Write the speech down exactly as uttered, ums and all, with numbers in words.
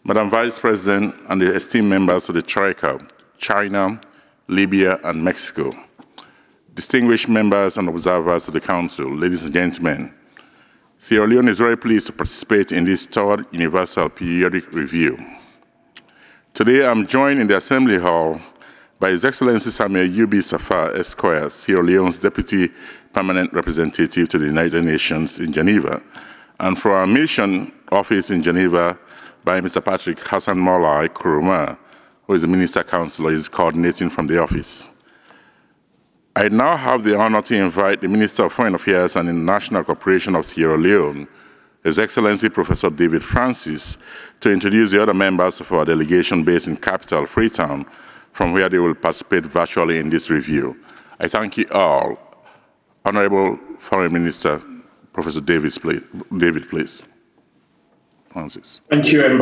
Madam Vice President and the esteemed members of the Troika, China, Libya, and Mexico, distinguished members and observers of the Council, ladies and gentlemen, Sierra Leone is very pleased to participate in this third Universal Periodic Review. Today, I'm joined in the Assembly Hall by His Excellency Samuel Yubi Safar Esquire, Sierra Leone's Deputy Permanent Representative to the United Nations in Geneva, and for our mission office in Geneva by Mister Patrick Hassan Molai Kuruma, who is the Minister Counselor, is coordinating from the office. I now have the honor to invite the Minister of Foreign Affairs and International Cooperation of Sierra Leone, His Excellency Professor David Francis, to introduce the other members of our delegation based in capital Freetown, from where they will participate virtually in this review. I thank you all. Honorable Foreign Minister, Professor Davis, please. David, please. Francis. Thank you,